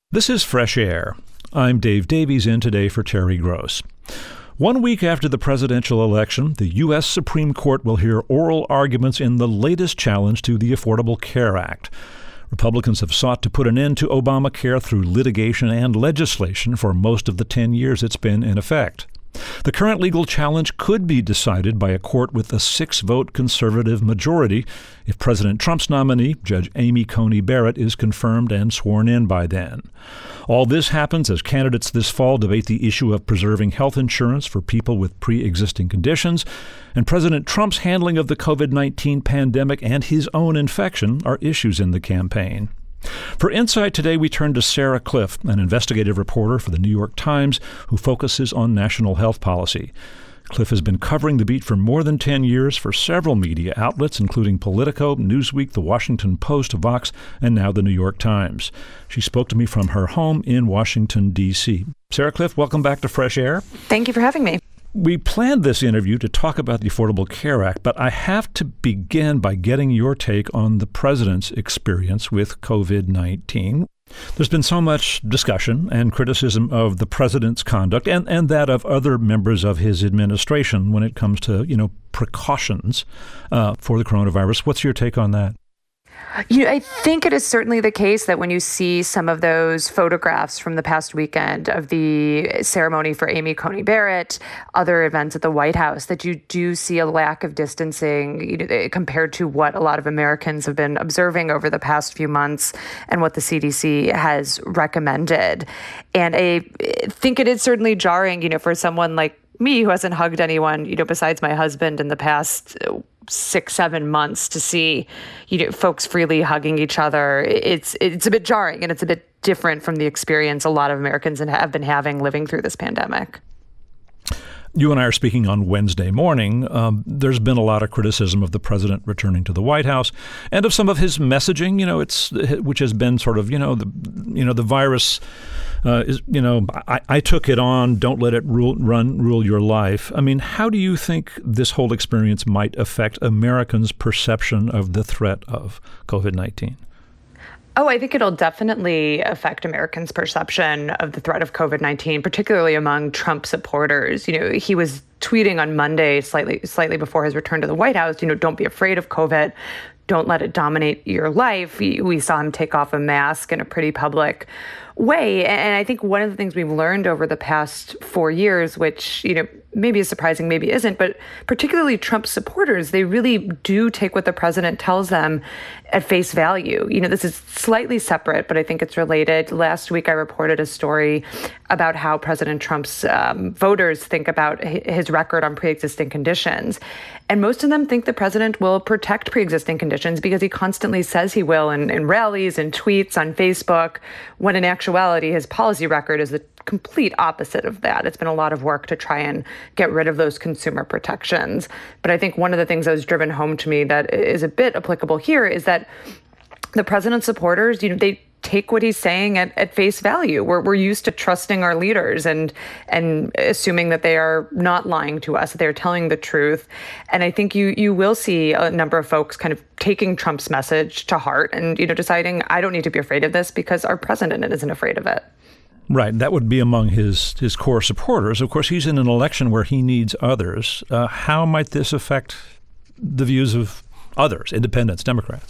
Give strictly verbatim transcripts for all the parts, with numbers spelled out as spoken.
This is Fresh Air. I'm Dave Davies in today for Terry Gross. One week after the presidential election, the U S Supreme Court will hear oral arguments in the latest challenge to the Affordable Care Act. Republicans have sought to put an end to Obamacare through litigation and legislation for most of the ten years it's been in effect. The current legal challenge could be decided by a court with a six-vote conservative majority if President Trump's nominee, Judge Amy Coney Barrett, is confirmed and sworn in by then. All this happens as candidates this fall debate the issue of preserving health insurance for people with pre-existing conditions, and President Trump's handling of the covid nineteen pandemic and his own infection are issues in the campaign. For insight today, we turn to Sarah Kliff, an investigative reporter for the New York Times who focuses on national health policy. Kliff has been covering the beat for more than ten years for several media outlets, including Politico, Newsweek, The Washington Post, Vox, and now the New York Times. She spoke to me from her home in Washington, D C Sarah Kliff, welcome back to Fresh Air. Thank you for having me. We planned this interview to talk about the Affordable Care Act, but I have to begin by getting your take on the president's experience with covid nineteen. There's been so much discussion and criticism of the president's conduct and, and that of other members of his administration when it comes to, you know, precautions uh, for the coronavirus. What's your take on that? You know, I think it is certainly the case that when you see some of those photographs from the past weekend of the ceremony for Amy Coney Barrett, other events at the White House, that you do see a lack of distancing, you know, compared to what a lot of Americans have been observing over the past few months and what the C D C has recommended. And I think it is certainly jarring, you know, for someone like me who hasn't hugged anyone, you know, besides my husband in the past six, seven months to see, you know, folks freely hugging each other. It's it's a bit jarring, and it's a bit different from the experience a lot of Americans have been having living through this pandemic. You and I are speaking on Wednesday morning. Um, there's been a lot of criticism of the president returning to the White House and of some of his messaging, you know, it's which has been sort of, you know, the you know, the virus uh, is, you know, I, I took it on. Don't let it rule, run, rule your life. I mean, how do you think this whole experience might affect Americans' perception of the threat of covid nineteen? Oh, I think it'll definitely affect Americans' perception of the threat of covid nineteen, particularly among Trump supporters. You know, he was tweeting on Monday, slightly slightly before his return to the White House, you know, don't be afraid of COVID. Don't let it dominate your life. We saw him take off a mask in a pretty public way. And I think one of the things we've learned over the past four years, which, you know, maybe is surprising, maybe isn't, but particularly Trump supporters, they really do take what the president tells them at face value. You know, this is slightly separate, but I think it's related. Last week, I reported a story about how President Trump's um, voters think about his record on pre-existing conditions. And most of them think the president will protect pre-existing conditions because he constantly says he will in, in rallies and tweets on Facebook, when in actuality, his policy record is the complete opposite of that. It's been a lot of work to try and get rid of those consumer protections. But I think one of the things that was driven home to me that is a bit applicable here is that the president's supporters, you know, they take what he's saying at, at face value. We're we're used to trusting our leaders and and assuming that they are not lying to us, that they're telling the truth. And I think you you will see a number of folks kind of taking Trump's message to heart and, you know, deciding, I don't need to be afraid of this because our president isn't afraid of it. Right. That would be among his, his core supporters. Of course, he's in an election where he needs others. Uh, how might this affect the views of others, independents, Democrats?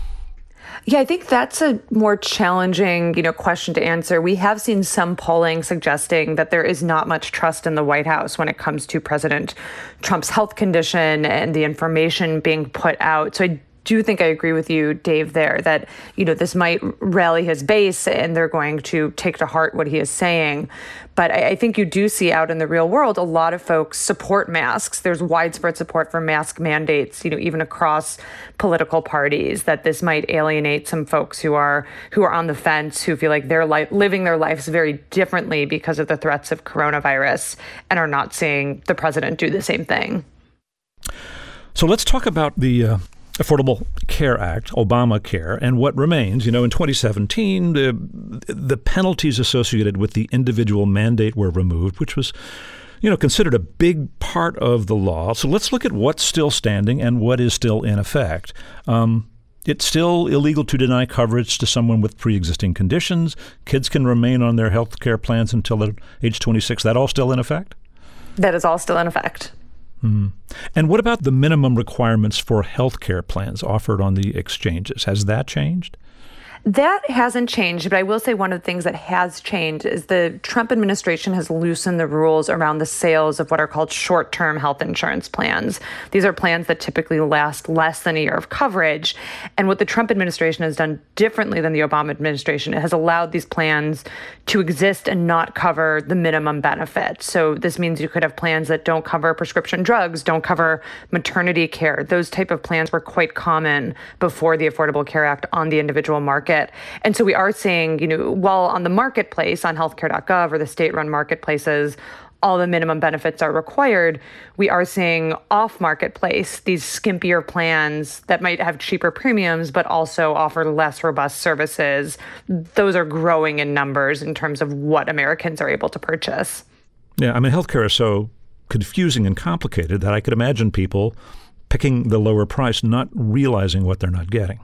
Yeah, I think that's a more challenging, you know, question to answer. We have seen some polling suggesting that there is not much trust in the White House when it comes to President Trump's health condition and the information being put out. So I do think I agree with you, Dave, there that, you know, this might rally his base and they're going to take to heart what he is saying. But I, I think you do see out in the real world, a lot of folks support masks. There's widespread support for mask mandates, you know, even across political parties, that this might alienate some folks who are who are on the fence, who feel like they're li- living their lives very differently because of the threats of coronavirus and are not seeing the president do the same thing. So let's talk about the uh Affordable Care Act, Obamacare, and what remains. You know, in twenty seventeen, the the penalties associated with the individual mandate were removed, which was, you know, considered a big part of the law. So let's look at what's still standing and what is still in effect. Um, it's still illegal to deny coverage to someone with pre-existing conditions. Kids can remain on their health care plans until age twenty-six. That all still in effect? That is all still in effect. Hmm. And what about the minimum requirements for health care plans offered on the exchanges? Has that changed? That hasn't changed, but I will say one of the things that has changed is the Trump administration has loosened the rules around the sales of what are called short-term health insurance plans. These are plans that typically last less than a year of coverage. And what the Trump administration has done differently than the Obama administration, it has allowed these plans to exist and not cover the minimum benefit. So this means you could have plans that don't cover prescription drugs, don't cover maternity care. Those type of plans were quite common before the Affordable Care Act on the individual market. And so we are seeing, you know, while on the marketplace, on healthcare dot gov or the state-run marketplaces, all the minimum benefits are required, we are seeing off-marketplace these skimpier plans that might have cheaper premiums, but also offer less robust services. Those are growing in numbers in terms of what Americans are able to purchase. Yeah, I mean, healthcare is so confusing and complicated that I could imagine people picking the lower price, not realizing what they're not getting.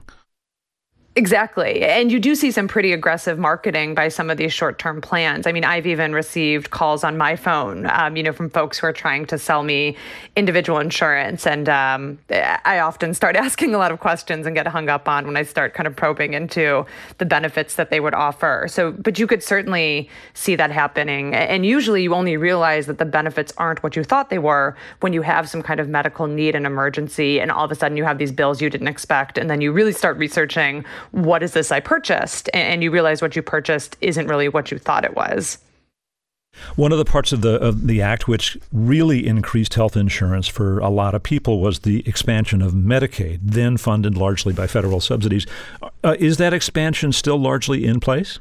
Exactly. And you do see some pretty aggressive marketing by some of these short-term plans. I mean, I've even received calls on my phone, um, you know, from folks who are trying to sell me individual insurance. And um, I often start asking a lot of questions and get hung up on when I start kind of probing into the benefits that they would offer. So, but you could certainly see that happening. And usually you only realize that the benefits aren't what you thought they were when you have some kind of medical need and emergency. And all of a sudden you have these bills you didn't expect. And then you really start researching, what is this I purchased? And you realize what you purchased isn't really what you thought it was. One of the parts of the of the act which really increased health insurance for a lot of people was the expansion of Medicaid, then funded largely by federal subsidies. Uh, is that expansion still largely in place?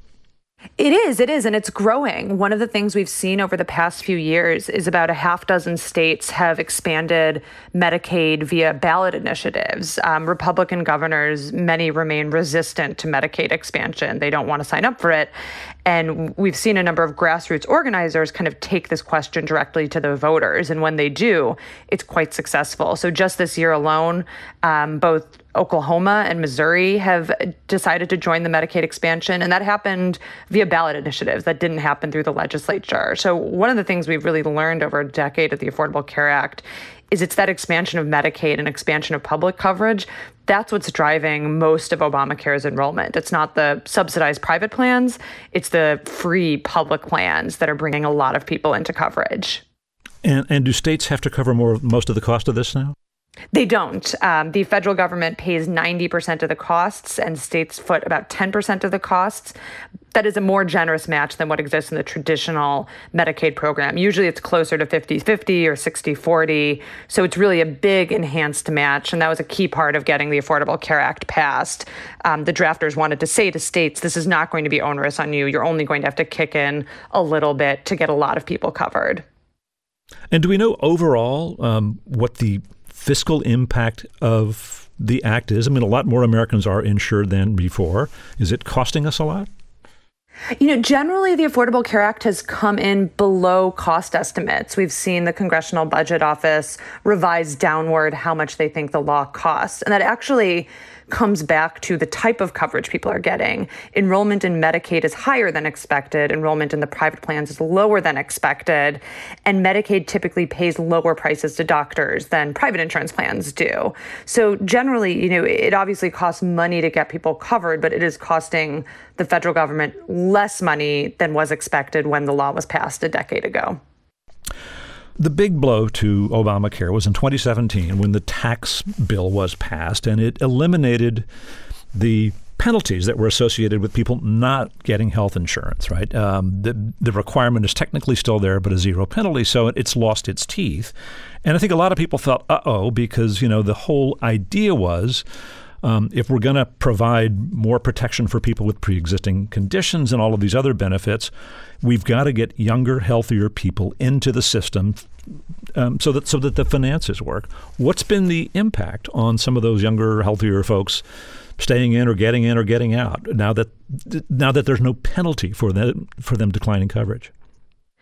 It is, it is, and it's growing. One of the things we've seen over the past few years is about a half dozen states have expanded Medicaid via ballot initiatives. Um, Republican governors, many remain resistant to Medicaid expansion. They don't want to sign up for it. And we've seen a number of grassroots organizers kind of take this question directly to the voters. And when they do, it's quite successful. So just this year alone, um, both Oklahoma and Missouri have decided to join the Medicaid expansion, and that happened via ballot initiatives. That didn't happen through the legislature. So one of the things we've really learned over a decade of the Affordable Care Act is it's that expansion of Medicaid and expansion of public coverage. That's what's driving most of Obamacare's enrollment. It's not the subsidized private plans. It's the free public plans that are bringing a lot of people into coverage. And, and do states have to cover more most of the cost of this now? They don't. Um, the federal government pays ninety percent of the costs and states foot about ten percent of the costs. That is a more generous match than what exists in the traditional Medicaid program. Usually it's closer to fifty-fifty or sixty forty. So it's really a big enhanced match. And that was a key part of getting the Affordable Care Act passed. Um, the drafters wanted to say to states, this is not going to be onerous on you. You're only going to have to kick in a little bit to get a lot of people covered. And do we know overall um, what the fiscal impact of the act is? I mean, a lot more Americans are insured than before. Is it costing us a lot? You know, generally, the Affordable Care Act has come in below cost estimates. We've seen the Congressional Budget Office revise downward how much they think the law costs. And that actually comes back to the type of coverage people are getting. Enrollment in Medicaid is higher than expected. Enrollment in the private plans is lower than expected. And Medicaid typically pays lower prices to doctors than private insurance plans do. So generally, you know, it obviously costs money to get people covered, but it is costing the federal government less money than was expected when the law was passed a decade ago. The big blow to Obamacare was in twenty seventeen when the tax bill was passed, and it eliminated the penalties that were associated with people not getting health insurance, right? Um, the, the requirement is technically still there, but a zero penalty, so it's lost its teeth. And I think a lot of people felt, uh-oh, because, you know, the whole idea was Um, if we're going to provide more protection for people with pre-existing conditions and all of these other benefits, we've got to get younger, healthier people into the system um, so that so that the finances work. What's been the impact on some of those younger, healthier folks staying in or getting in or getting out now that now that there's no penalty for them for them declining coverage?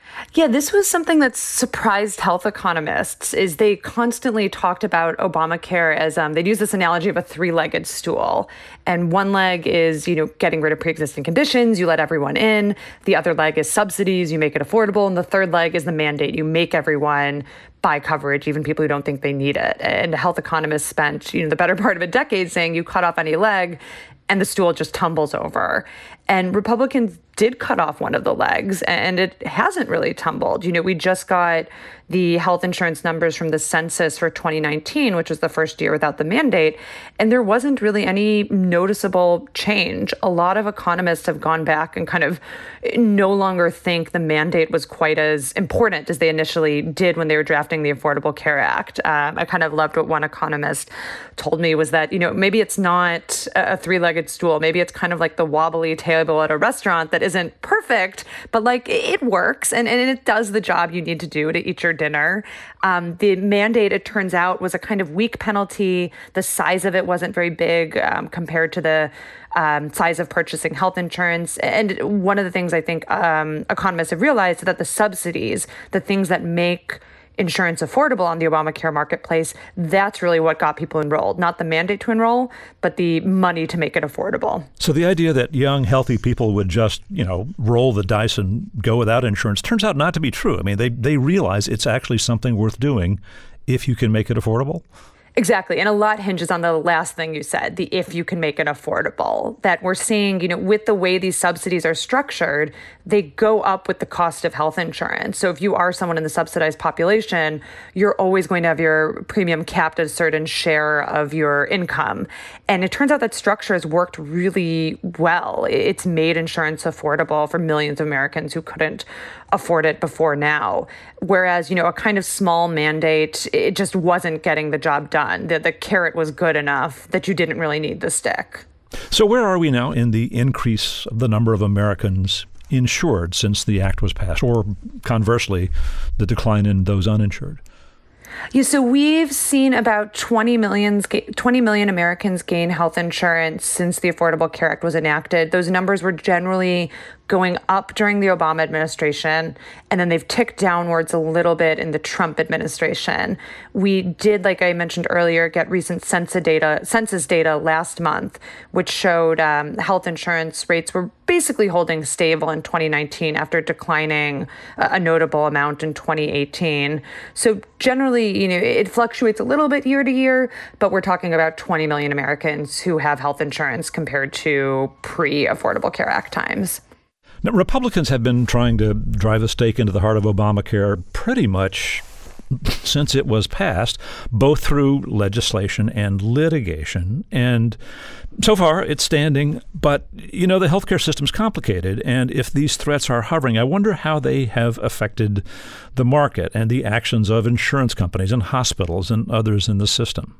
Yeah, this was something that surprised health economists is they constantly talked about Obamacare as um, they'd use this analogy of a three-legged stool. And one leg is, you know, getting rid of pre-existing conditions. You let everyone in. The other leg is subsidies. You make it affordable. And the third leg is the mandate. You make everyone buy coverage, even people who don't think they need it. And health economists spent, you know, the better part of a decade saying you cut off any leg and the stool just tumbles over. And Republicans did cut off one of the legs, and it hasn't really tumbled. You know, we just got the health insurance numbers from the census for twenty nineteen, which was the first year without the mandate, and there wasn't really any noticeable change. A lot of economists have gone back and kind of no longer think the mandate was quite as important as they initially did when they were drafting the Affordable Care Act. Um, I kind of loved what one economist told me was that, you know, maybe it's not a three-legged stool. Maybe it's kind of like the wobbly table at a restaurant that isn't perfect, but like it works and, and it does the job you need to do to eat your dinner. Um, the mandate, it turns out, was a kind of weak penalty. The size of it wasn't very big um, compared to the um, size of purchasing health insurance. And one of the things I think um, economists have realized is that the subsidies, the things that make insurance affordable on the Obamacare marketplace, that's really what got people enrolled. Not the mandate to enroll, but the money to make it affordable. So the idea that young, healthy people would just, you know, roll the dice and go without insurance turns out not to be true. I mean, they, they realize it's actually something worth doing if you can make it affordable. Exactly. And a lot hinges on the last thing you said, the if you can make it affordable, that we're seeing, you know, with the way these subsidies are structured, they go up with the cost of health insurance. So if you are someone in the subsidized population, you're always going to have your premium capped at a certain share of your income. And it turns out that structure has worked really well. It's made insurance affordable for millions of Americans who couldn't afford it before now. Whereas, you know, a kind of small mandate, it just wasn't getting the job done. The, the carrot was good enough that you didn't really need the stick. So where are we now in the increase of the number of Americans insured since the act was passed, or conversely, the decline in those uninsured? Yeah, so we've seen about twenty million, twenty million Americans gain health insurance since the Affordable Care Act was enacted. Those numbers were generally going up during the Obama administration, and then they've ticked downwards a little bit in the Trump administration. We did, like I mentioned earlier, get recent census data, census data last month, which showed um, health insurance rates were basically holding stable in twenty nineteen after declining a notable amount in twenty eighteen. So generally, you know, it fluctuates a little bit year to year, but we're talking about twenty million Americans who have health insurance compared to pre-Affordable Care Act times. Now, Republicans have been trying to drive a stake into the heart of Obamacare pretty much since it was passed, both through legislation and litigation. And so far, it's standing. But, you know, the healthcare system's complicated. And if these threats are hovering, I wonder how they have affected the market and the actions of insurance companies and hospitals and others in the system.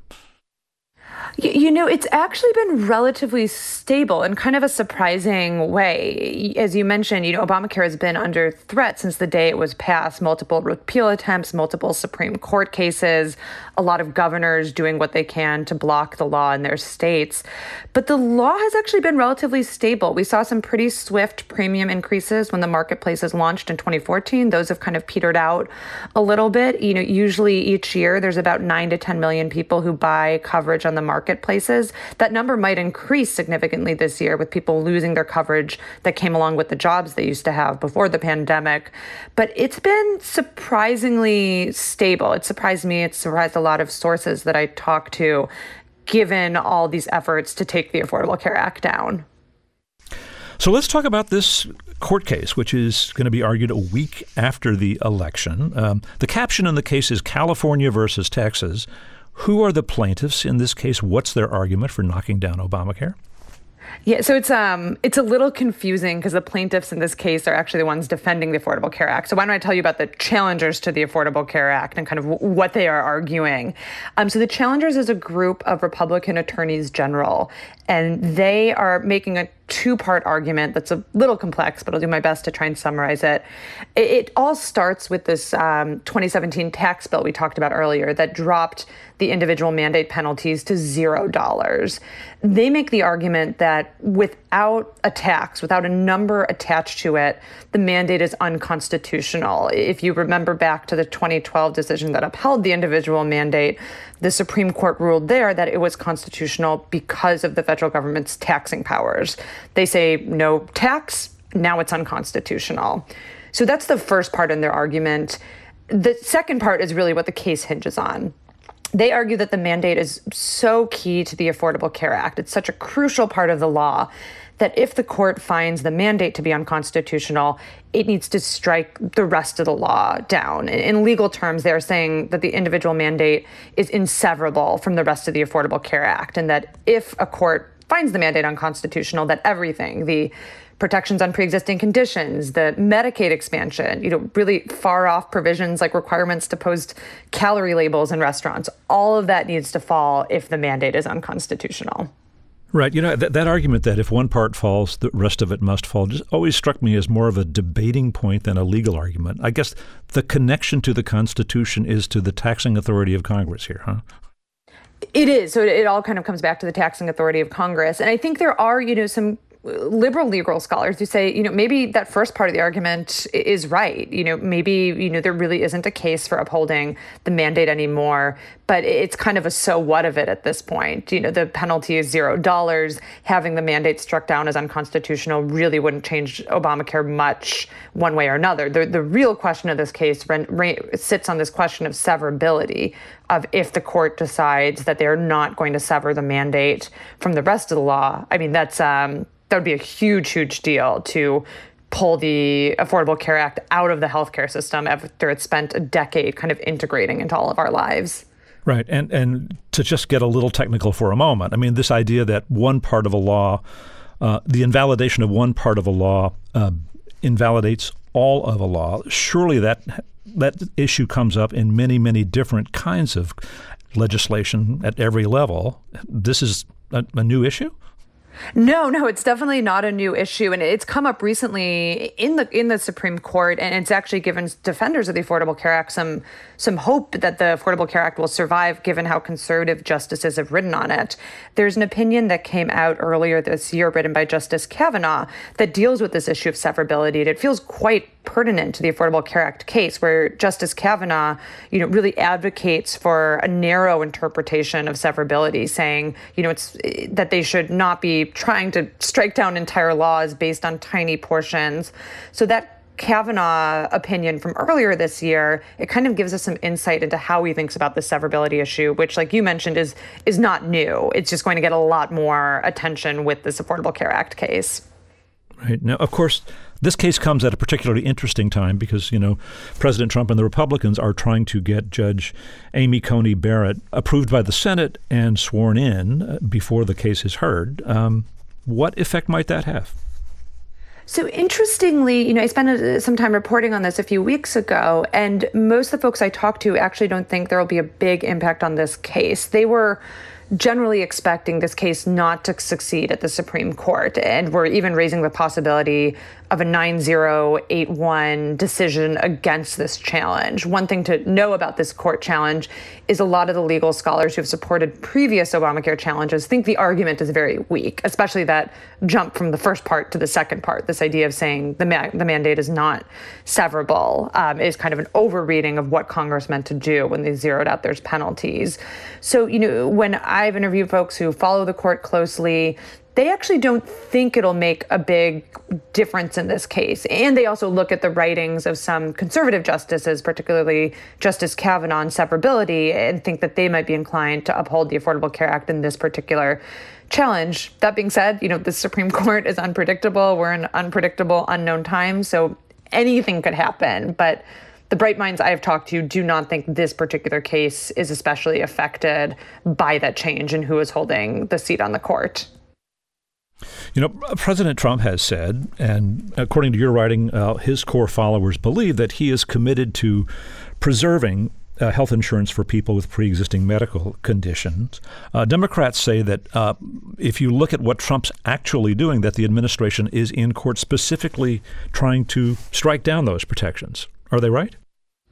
You know, it's actually been relatively stable in kind of a surprising way. As you mentioned, you know, Obamacare has been under threat since the day it was passed. Multiple repeal attempts, multiple Supreme Court cases, a lot of governors doing what they can to block the law in their states. But the law has actually been relatively stable. We saw some pretty swift premium increases when the marketplaces launched in twenty fourteen. Those have kind of petered out a little bit. You know, usually each year there's about nine to ten million people who buy coverage on the market. Marketplaces. That number might increase significantly this year with people losing their coverage that came along with the jobs they used to have before the pandemic. But it's been surprisingly stable. It surprised me. It surprised a lot of sources that I talked to, given all these efforts to take the Affordable Care Act down. So let's talk about this court case, which is going to be argued a week after the election. Um, the caption in the case is California versus Texas. Who are the plaintiffs in this case? What's their argument for knocking down Obamacare? Yeah, so it's um it's a little confusing because the plaintiffs in this case are actually the ones defending the Affordable Care Act. So why don't I tell you about the challengers to the Affordable Care Act and kind of w- what they are arguing. Um, so the challengers is a group of Republican attorneys general, and they are making a two-part argument that's a little complex, but I'll do my best to try and summarize it. It, it all starts with this um, twenty seventeen tax bill we talked about earlier that dropped the individual mandate penalties to zero dollars. They make the argument that with without a tax, without a number attached to it, the mandate is unconstitutional. If you remember back to the twenty twelve decision that upheld the individual mandate, the Supreme Court ruled there that it was constitutional because of the federal government's taxing powers. They say no tax, now it's unconstitutional. So that's the first part in their argument. The second part is really what the case hinges on. They argue that the mandate is so key to the Affordable Care Act. It's such a crucial part of the law that if the court finds the mandate to be unconstitutional, it needs to strike the rest of the law down. In legal terms, they're saying that the individual mandate is inseparable from the rest of the Affordable Care Act, and that if a court finds the mandate unconstitutional, that everything, the protections on pre-existing conditions, the Medicaid expansion, you know, really far off provisions like requirements to post calorie labels in restaurants, all of that needs to fall if the mandate is unconstitutional. Right. You know, th- that argument that if one part falls, the rest of it must fall just always struck me as more of a debating point than a legal argument. I guess the connection to the Constitution is to the taxing authority of Congress here, huh? It is. So it all kind of comes back to the taxing authority of Congress. And I think there are, you know, some liberal legal scholars who say, you know, maybe that first part of the argument is right. You know, maybe, you know, there really isn't a case for upholding the mandate anymore, but it's kind of a so what of it at this point. You know, the penalty is zero dollars. Having the mandate struck down as unconstitutional really wouldn't change Obamacare much one way or another. The, the real question of this case re- re- sits on this question of severability, of if the court decides that they're not going to sever the mandate from the rest of the law. I mean, that's um, that would be a huge, huge deal to pull the Affordable Care Act out of the healthcare system after it's spent a decade kind of integrating into all of our lives. Right. And and to just get a little technical for a moment, I mean, this idea that one part of a law, uh, the invalidation of one part of a law uh, invalidates all of a law, surely that that issue comes up in many, many different kinds of legislation at every level. This is a, a new issue? No, no, it's definitely not a new issue. And it's come up recently in the in the Supreme Court, and it's actually given defenders of the Affordable Care Act some some hope that the Affordable Care Act will survive, given how conservative justices have written on it. There's an opinion that came out earlier this year, written by Justice Kavanaugh, that deals with this issue of severability. And it feels quite pertinent to the Affordable Care Act case, where Justice Kavanaugh, you know, really advocates for a narrow interpretation of severability, saying, you know, it's that they should not be trying to strike down entire laws based on tiny portions. So that Kavanaugh opinion from earlier this year, it kind of gives us some insight into how he thinks about the severability issue, which, like you mentioned, is is not new. It's just going to get a lot more attention with this Affordable Care Act case. Right. Now, of course, this case comes at a particularly interesting time because, you know, President Trump and the Republicans are trying to get Judge Amy Coney Barrett approved by the Senate and sworn in before the case is heard. Um, what effect might that have? So interestingly, you know, I spent some time reporting on this a few weeks ago, and most of the folks I talked to actually don't think there will be a big impact on this case. They were generally expecting this case not to succeed at the Supreme Court, and were even raising the possibility of a nine zero eight one decision against this challenge. One thing to know about this court challenge is a lot of the legal scholars who have supported previous Obamacare challenges think the argument is very weak, especially that jump from the first part to the second part. This idea of saying the, ma- the mandate is not severable um, is kind of an overreading of what Congress meant to do when they zeroed out those penalties. So, you know, when I've interviewed folks who follow the court closely, they actually don't think it'll make a big difference in this case. And they also look at the writings of some conservative justices, particularly Justice Kavanaugh, on severability, and think that they might be inclined to uphold the Affordable Care Act in this particular challenge. That being said, you know, the Supreme Court is unpredictable. We're in unpredictable, unknown times, so anything could happen. But the bright minds I have talked to do not think this particular case is especially affected by that change in who is holding the seat on the court. You know, President Trump has said, and according to your writing, uh, his core followers believe that he is committed to preserving uh, health insurance for people with pre-existing medical conditions. Uh, Democrats say that uh, if you look at what Trump's actually doing, that the administration is in court specifically trying to strike down those protections. Are they right?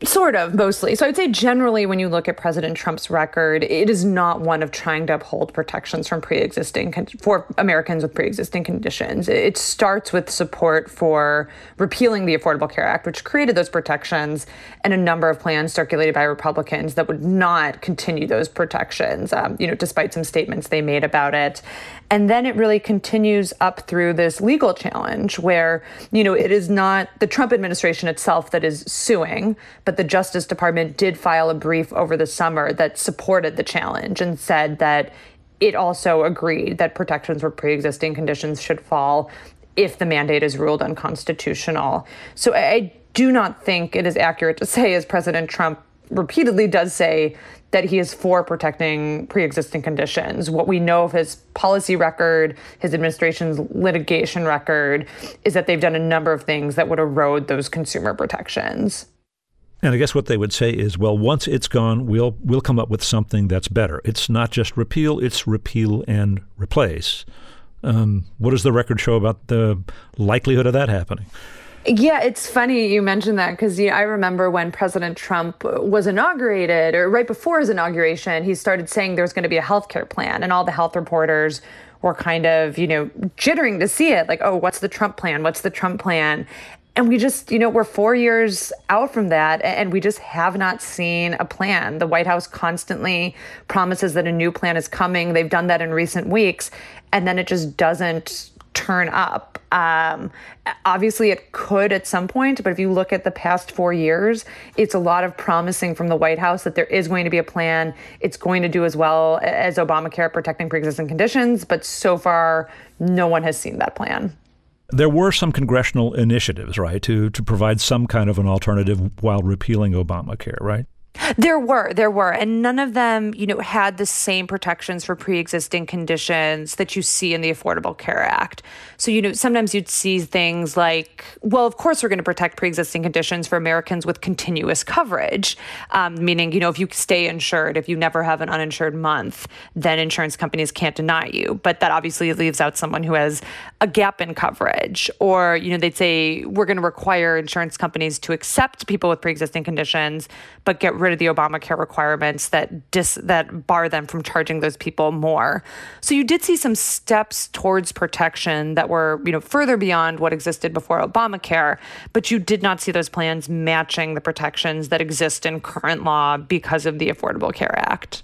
Sort of, mostly. So I'd say generally when you look at President Trump's record, it is not one of trying to uphold protections from pre-existing for Americans with pre-existing conditions. It starts with support for repealing the Affordable Care Act, which created those protections, and a number of plans circulated by Republicans that would not continue those protections, um, you know, despite some statements they made about it. And then it really continues up through this legal challenge where, you know, it is not the Trump administration itself that is suing, but the Justice Department did file a brief over the summer that supported the challenge and said that it also agreed that protections for pre-existing conditions should fall if the mandate is ruled unconstitutional. So I do not think it is accurate to say, as President Trump repeatedly does say, that he is for protecting pre-existing conditions. What we know of his policy record, his administration's litigation record, is that they've done a number of things that would erode those consumer protections. And I guess what they would say is, well, once it's gone, we'll we'll come up with something that's better. It's not just repeal, it's repeal and replace. Um, what does the record show about the likelihood of that happening? Yeah, it's funny you mentioned that because you know, I remember when President Trump was inaugurated, or right before his inauguration, he started saying there was going to be a health care plan, and all the health reporters were kind of, you know, jittering to see it, like, oh, what's the Trump plan? What's the Trump plan? And we just, you know, we're four years out from that, and we just have not seen a plan. The White House constantly promises that a new plan is coming. They've done that in recent weeks, and then it just doesn't turn up. Um, obviously, it could at some point, but if you look at the past four years, it's a lot of promising from the White House that there is going to be a plan. It's going to do as well as Obamacare protecting pre-existing conditions, but so far, no one has seen that plan. There were some congressional initiatives, right, to to provide some kind of an alternative while repealing Obamacare, right? There were, there were, and none of them, you know, had the same protections for pre-existing conditions that you see in the Affordable Care Act. So, you know, sometimes you'd see things like, well, of course, we're going to protect pre-existing conditions for Americans with continuous coverage, um, meaning, you know, if you stay insured, if you never have an uninsured month, then insurance companies can't deny you. But that obviously leaves out someone who has a gap in coverage. Or, you know, they'd say, we're going to require insurance companies to accept people with pre-existing conditions, but get rid of the Obamacare requirements that dis, that bar them from charging those people more. So you did see some steps towards protection that were, you know, further beyond what existed before Obamacare, but you did not see those plans matching the protections that exist in current law because of the Affordable Care Act.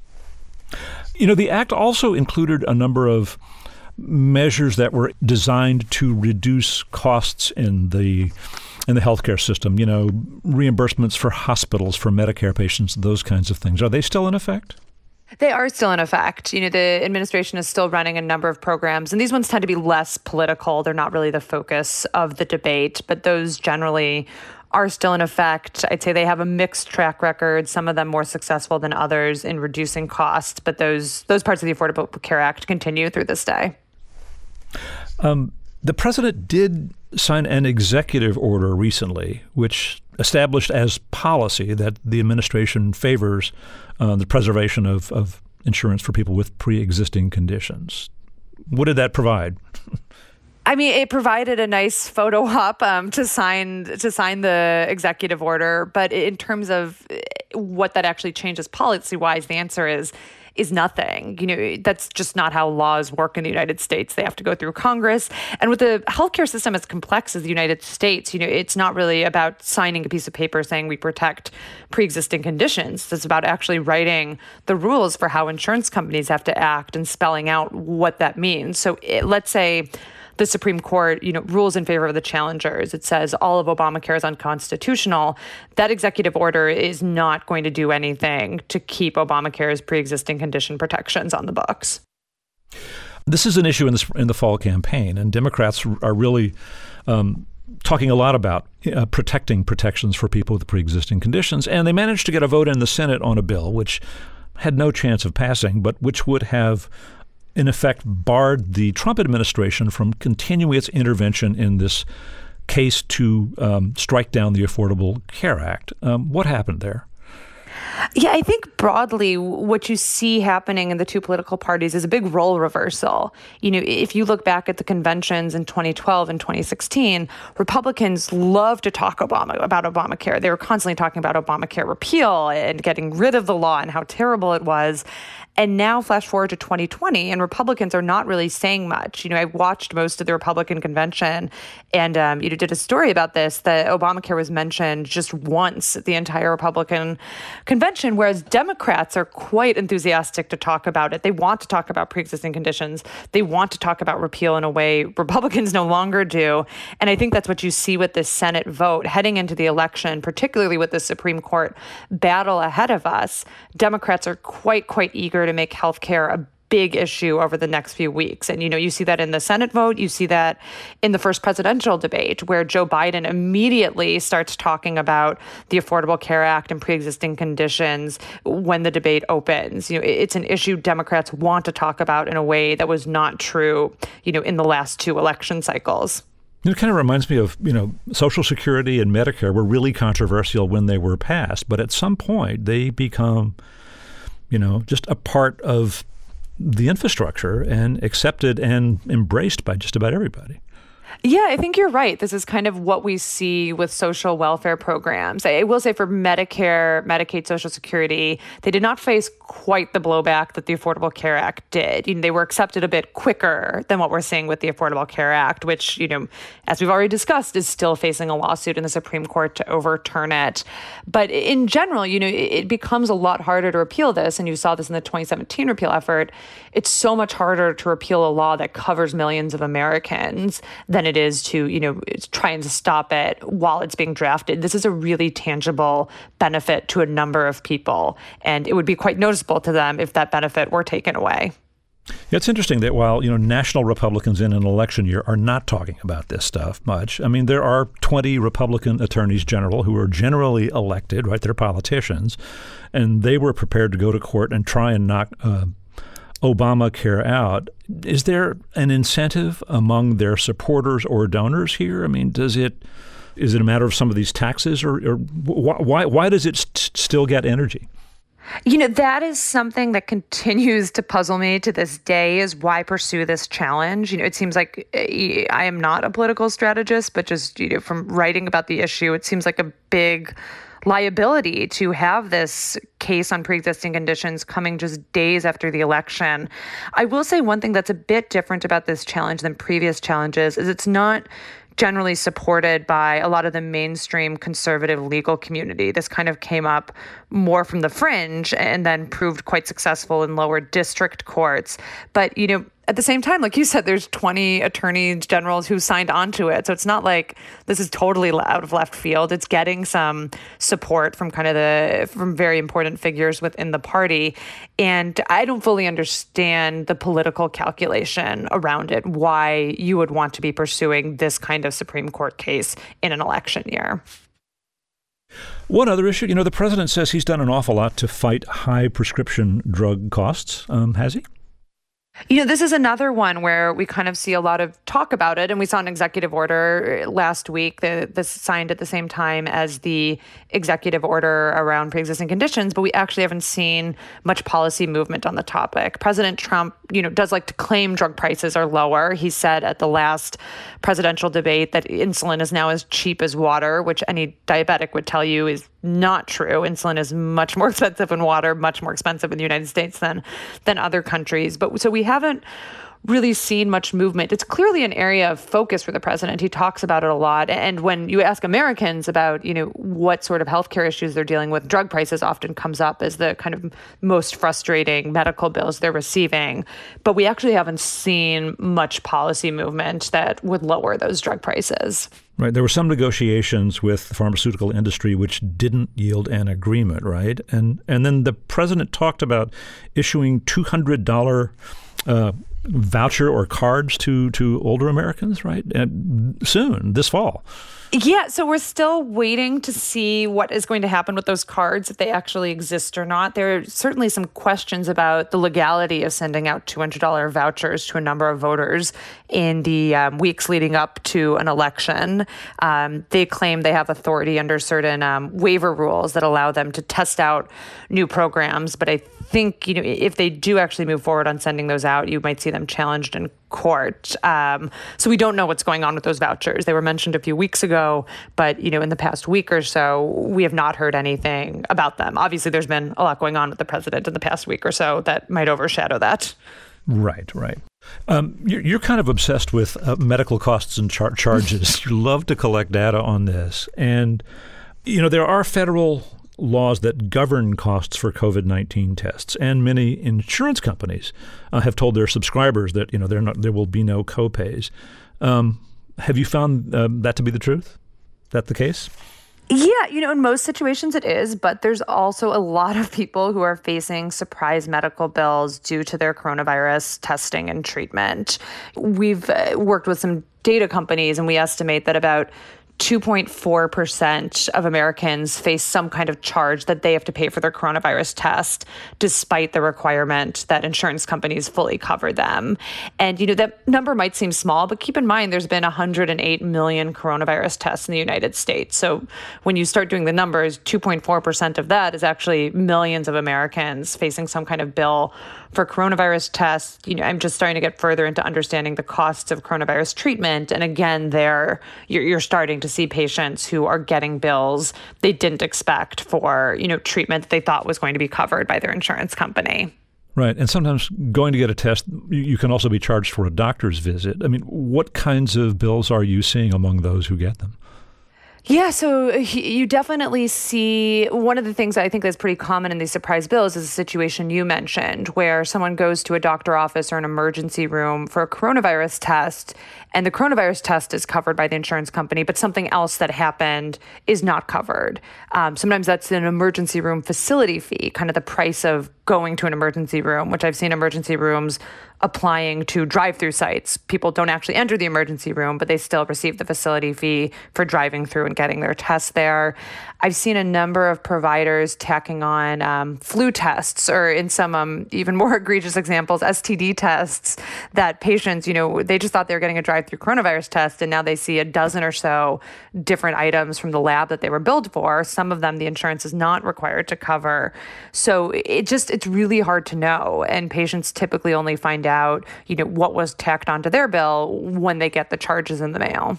You know, the act also included a number of measures that were designed to reduce costs in the in the healthcare system, you know, reimbursements for hospitals, for Medicare patients, those kinds of things. Are they still in effect? They are still in effect. You know, the administration is still running a number of programs, and these ones tend to be less political. They're not really the focus of the debate, but those generally are still in effect. I'd say they have a mixed track record, some of them more successful than others in reducing costs, but those those parts of the Affordable Care Act continue through this day. Um, the president did sign an executive order recently, which established as policy that the administration favors uh, the preservation of, of insurance for people with pre-existing conditions. What did that provide? I mean, it provided a nice photo op um, to sign to sign the executive order, but in terms of what that actually changes policy-wise, the answer is is nothing. You know, that's just not how laws work in the United States. They have to go through Congress. And with the healthcare system as complex as the United States, you know, it's not really about signing a piece of paper saying we protect pre-existing conditions. It's about actually writing the rules for how insurance companies have to act and spelling out what that means. So it, let's say the Supreme Court, you know, rules in favor of the challengers. It says all of Obamacare is unconstitutional. That executive order is not going to do anything to keep Obamacare's pre-existing condition protections on the books. This is an issue in the, in the fall campaign, and Democrats are really um, talking a lot about uh, protecting protections for people with pre-existing conditions. And they managed to get a vote in the Senate on a bill which had no chance of passing, but which would have in effect barred the Trump administration from continuing its intervention in this case to um, strike down the Affordable Care Act. Um, what happened there? Yeah, I think broadly what you see happening in the two political parties is a big role reversal. You know, if you look back at the conventions in twenty twelve and twenty sixteen, Republicans love to talk Obama about Obamacare. They were constantly talking about Obamacare repeal and getting rid of the law and how terrible it was. And now flash forward to twenty twenty, and Republicans are not really saying much. You know, I watched most of the Republican convention, and um, you know, did a story about this, that Obamacare was mentioned just once at the entire Republican convention, whereas Democrats are quite enthusiastic to talk about it. They want to talk about pre-existing conditions. They want to talk about repeal in a way Republicans no longer do. And I think that's what you see with this Senate vote heading into the election, particularly with the Supreme Court battle ahead of us. Democrats are quite, quite eager to make healthcare a big issue over the next few weeks. And, you know, you see that in the Senate vote. You see that in the first presidential debate, where Joe Biden immediately starts talking about the Affordable Care Act and pre-existing conditions when the debate opens. You know, it's an issue Democrats want to talk about in a way that was not true, you know, in the last two election cycles. It kind of reminds me of, you know, Social Security and Medicare were really controversial when they were passed, but at some point they become, you know, just a part of the infrastructure and accepted and embraced by just about everybody. Yeah, I think you're right. This is kind of what we see with social welfare programs. I will say for Medicare, Medicaid, Social Security, they did not face quite the blowback that the Affordable Care Act did. You know, they were accepted a bit quicker than what we're seeing with the Affordable Care Act, which, you know, as we've already discussed, is still facing a lawsuit in the Supreme Court to overturn it. But in general, you know, it becomes a lot harder to repeal this. And you saw this in the twenty seventeen repeal effort. It's so much harder to repeal a law that covers millions of Americans than it is to, you know, trying to stop it while it's being drafted. This is a really tangible benefit to a number of people, and it would be quite noticeable to them if that benefit were taken away. Yeah, it's interesting that while, you know, national Republicans in an election year are not talking about this stuff much. I mean, there are twenty Republican attorneys general who are generally elected, right? They're politicians, and they were prepared to go to court and try and knock uh, Obamacare out. Is there an incentive among their supporters or donors here? I mean, does it is it a matter of some of these taxes, or, or why why does it st- still get energy? You know, that is something that continues to puzzle me to this day, is why pursue this challenge? You know, it seems like I am not a political strategist, but just, you know, from writing about the issue, it seems like a big liability to have this case on pre-existing conditions coming just days after the election. I will say one thing that's a bit different about this challenge than previous challenges is it's not generally supported by a lot of the mainstream conservative legal community. This kind of came up more from the fringe and then proved quite successful in lower district courts. But, you know, at the same time, like you said, there's twenty attorney generals who signed on to it. So it's not like this is totally out of left field. It's getting some support from kind of the from very important figures within the party. And I don't fully understand the political calculation around it, why you would want to be pursuing this kind of Supreme Court case in an election year. One other issue, you know, the president says he's done an awful lot to fight high prescription drug costs. Um, has he? You know, this is another one where we kind of see a lot of talk about it. And we saw an executive order last week that this signed at the same time as the executive order around pre-existing conditions, but we actually haven't seen much policy movement on the topic. President Trump, you know, does like to claim drug prices are lower. He said at the last presidential debate that insulin is now as cheap as water, which any diabetic would tell you is not true. Insulin is much more expensive than water, much more expensive in the United States than than other countries. But so we haven't really seen much movement. It's clearly an area of focus for the president. He talks about it a lot. And when you ask Americans about, you know, what sort of healthcare issues they're dealing with, drug prices often comes up as the kind of most frustrating medical bills they're receiving. But we actually haven't seen much policy movement that would lower those drug prices. Right. There were some negotiations with the pharmaceutical industry which didn't yield an agreement, right? And and then the president talked about issuing two hundred dollars uh, voucher or cards to, to older Americans, right? And soon, this fall. Yeah, so we're still waiting to see what is going to happen with those cards, if they actually exist or not. There are certainly some questions about the legality of sending out two hundred dollars vouchers to a number of voters in the um, weeks leading up to an election. Um, they claim they have authority under certain um, waiver rules that allow them to test out new programs. But I think, you know, if they do actually move forward on sending those out, you might see them challenged in court. Um, so we don't know what's going on with those vouchers. They were mentioned a few weeks ago, but, you know, in the past week or so, we have not heard anything about them. Obviously, there's been a lot going on with the president in the past week or so that might overshadow that. Right, right. Um, you're, you're kind of obsessed with uh, medical costs and char- charges. You love to collect data on this. And, you know, there are federal laws that govern costs for COVID nineteen tests, and many insurance companies uh, have told their subscribers that, you know, not, there will be no copays. Um, have you found uh, that to be the truth? Is that the case? Yeah, you know, in most situations it is, but there's also a lot of people who are facing surprise medical bills due to their coronavirus testing and treatment. We've uh, worked with some data companies, and we estimate that about two point four percent of Americans face some kind of charge that they have to pay for their coronavirus test, despite the requirement that insurance companies fully cover them. And, you know, that number might seem small, but keep in mind there's been one hundred eight million coronavirus tests in the United States. So when you start doing the numbers, two point four percent of that is actually millions of Americans facing some kind of bill for coronavirus tests. You know, I'm just starting to get further into understanding the costs of coronavirus treatment. And again, there you're, you're starting to see patients who are getting bills they didn't expect for, you know, treatment that they thought was going to be covered by their insurance company. Right. And sometimes going to get a test, you can also be charged for a doctor's visit. I mean, what kinds of bills are you seeing among those who get them? Yeah, so you definitely see one of the things I think that's pretty common in these surprise bills is a situation you mentioned where someone goes to a doctor office or an emergency room for a coronavirus test, and the coronavirus test is covered by the insurance company, but something else that happened is not covered. Um, sometimes that's an emergency room facility fee, kind of the price of going to an emergency room, which I've seen emergency rooms applying to drive-through sites. People don't actually enter the emergency room, but they still receive the facility fee for driving through and getting their tests there. I've seen a number of providers tacking on um, flu tests, or in some um, even more egregious examples, S T D tests that patients, you know, they just thought they were getting a drive-through coronavirus test, and now they see a dozen or so different items from the lab that they were billed for. Some of them the insurance is not required to cover. So it just, it's really hard to know. And patients typically only find out, you know, what was tacked onto their bill when they get the charges in the mail.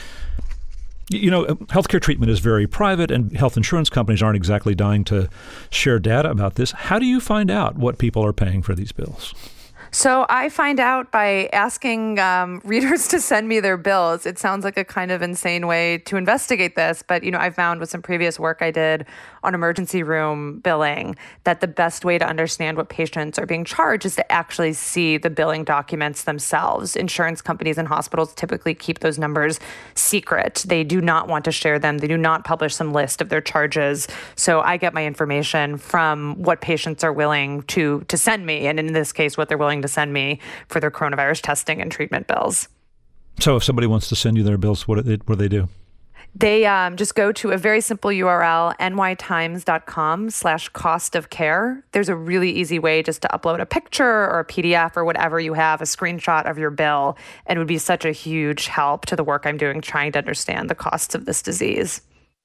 You know, healthcare treatment is very private, and health insurance companies aren't exactly dying to share data about this. How do you find out what people are paying for these bills? So I find out by asking um, readers to send me their bills. It sounds like a kind of insane way to investigate this, but, you know, I've found with some previous work I did on emergency room billing that the best way to understand what patients are being charged is to actually see the billing documents themselves. Insurance companies and hospitals typically keep those numbers secret. They do not want to share them. They do not publish some list of their charges. So I get my information from what patients are willing to to send me, and in this case, what they're willing to send me for their coronavirus testing and treatment bills. So if somebody wants to send you their bills, what do they, what do, they do? They um, just go to a very simple U R L, nytimes.com slash cost of care. There's a really easy way just to upload a picture or a P D F or whatever you have, a screenshot of your bill, and it would be such a huge help to the work I'm doing trying to understand the costs of this disease.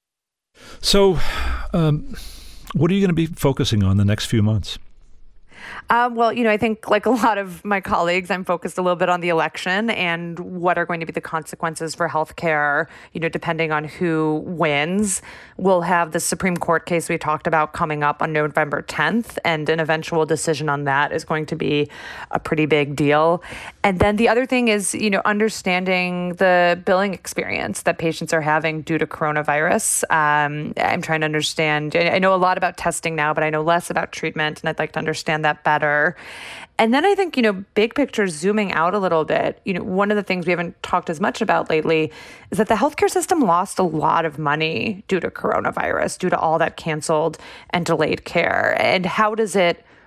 So um, what are you going to be focusing on the next few months? Um, well, you know, I think like a lot of my colleagues, I'm focused a little bit on the election and what are going to be the consequences for healthcare, you know, depending on who wins. We'll have the Supreme Court case we talked about coming up on November tenth, and an eventual decision on that is going to be a pretty big deal. And then the other thing is, you know, understanding the billing experience that patients are having due to coronavirus. Um, I'm trying to understand, I know a lot about testing now, but I know less about treatment, and I'd like to understand that better. And then I think, you know, big picture, zooming out a little bit, you know, one of the things we haven't talked as much about lately is that the healthcare system lost a lot of money due to coronavirus, due to all that canceled and delayed care. And how does it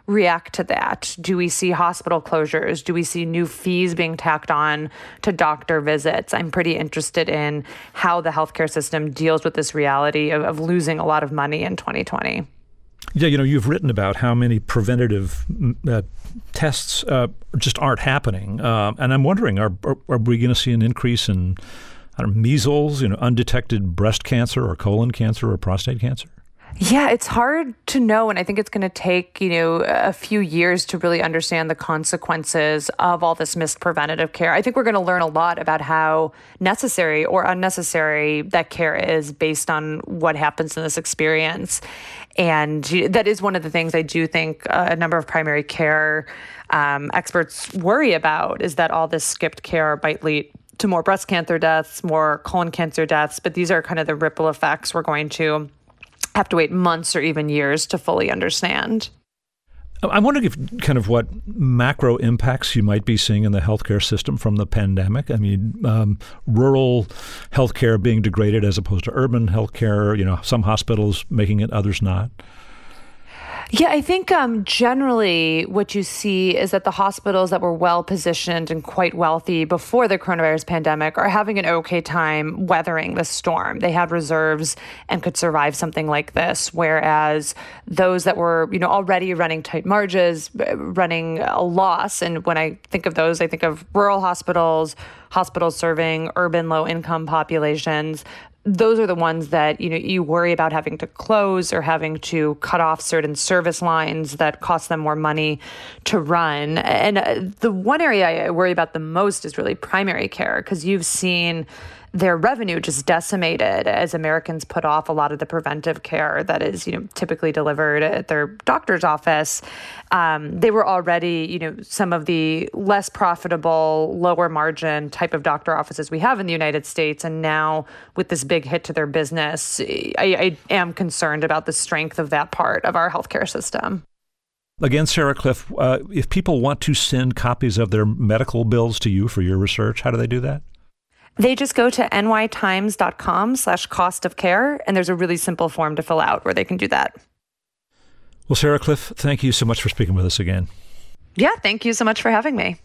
react to that? Do we see hospital closures? Do we see new fees being tacked on to doctor visits? I'm pretty interested in how the healthcare system deals with this reality of, of losing a lot of money in twenty twenty. Yeah, you know, you've written about how many preventative uh, tests uh, just aren't happening. Uh, and I'm wondering, are, are, are we going to see an increase in I don't know, measles, you know, undetected breast cancer or colon cancer or prostate cancer? Yeah, it's hard to know. And I think it's going to take, you know, a few years to really understand the consequences of all this missed preventative care. I think we're going to learn a lot about how necessary or unnecessary that care is based on what happens in this experience. And that is one of the things I do think a number of primary care um, experts worry about, is that all this skipped care might lead to more breast cancer deaths, more colon cancer deaths. But these are kind of the ripple effects we're going to have to wait months or even years to fully understand. I'm wondering if kind of what macro impacts you might be seeing in the healthcare system from the pandemic. I mean, um, rural healthcare being degraded as opposed to urban healthcare, you know, some hospitals making it, others not. Yeah, I think um, generally what you see is that the hospitals that were well positioned and quite wealthy before the coronavirus pandemic are having an okay time weathering the storm. They had reserves and could survive something like this, whereas those that were, you know, already running tight margins, running a loss. And when I think of those, I think of rural hospitals, hospitals serving urban low-income populations. Those are the ones that, you know, you worry about having to close or having to cut off certain service lines that cost them more money to run. And uh, the one area I worry about the most is really primary care, because you've seen their revenue just decimated as Americans put off a lot of the preventive care that is, you know, typically delivered at their doctor's office. Um, they were already, you know, some of the less profitable, lower margin type of doctor offices we have in the United States. And now with this big hit to their business, I, I am concerned about the strength of that part of our healthcare system. Again, Sarah Kliff, uh, if people want to send copies of their medical bills to you for your research, how do they do that? They just go to nytimes.com slash cost of care, and there's a really simple form to fill out where they can do that. Well, Sarah Kliff, thank you so much for speaking with us again. Yeah, thank you so much for having me.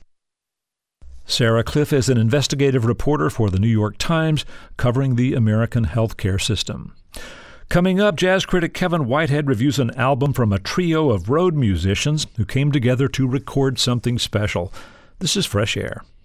Sarah Kliff is an investigative reporter for the New York Times covering the American healthcare system. Coming up, jazz critic Kevin Whitehead reviews an album from a trio of road musicians who came together to record something special. This is Fresh Air.